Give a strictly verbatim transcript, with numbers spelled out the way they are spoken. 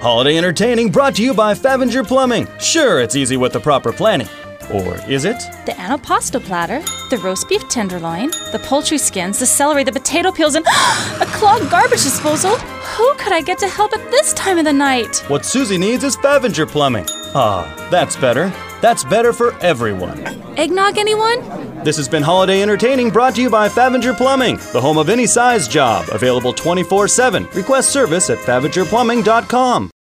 Holiday entertaining brought to you by Favinger Plumbing. Sure, it's easy with the proper planning. Or is it? The antipasto platter, the roast beef tenderloin, the poultry skins, the celery, the potato peels, and a clogged garbage disposal. Who could I get to help at this time of the night? What Susie needs is Favinger Plumbing. Ah, that's better. That's better for everyone. Eggnog, anyone? This has been Holiday Entertaining brought to you by Favinger Plumbing, the home of any size job. Available twenty-four seven. Request service at favinger plumbing dot com.